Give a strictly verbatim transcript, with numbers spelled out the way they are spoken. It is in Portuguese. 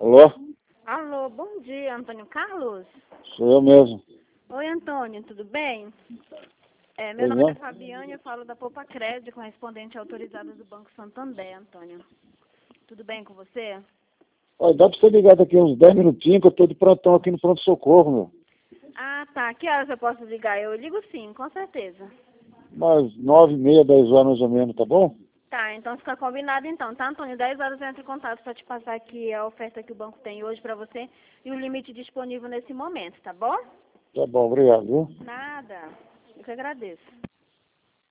Alô? Alô, bom dia, Antônio Carlos? Sou eu mesmo. Oi, Antônio, tudo bem? É, meu Pois nome é não? Fabiane, eu falo da Poupa Crédito, correspondente autorizada do Banco Santander, Antônio. Tudo bem com você? Olha, dá pra você ligar daqui uns dez minutinhos que eu tô de plantão aqui no pronto-socorro, meu. Ah, tá. Que horas eu posso ligar? Eu ligo sim, com certeza. Umas nove e meia, dez horas mais ou menos, tá bom? Tá, então fica combinado então, tá, Antônio? dez horas eu entro em contato para te passar aqui a oferta que o banco tem hoje para você e o limite disponível nesse momento, tá bom? Tá bom, obrigado, viu? Nada. Eu que agradeço.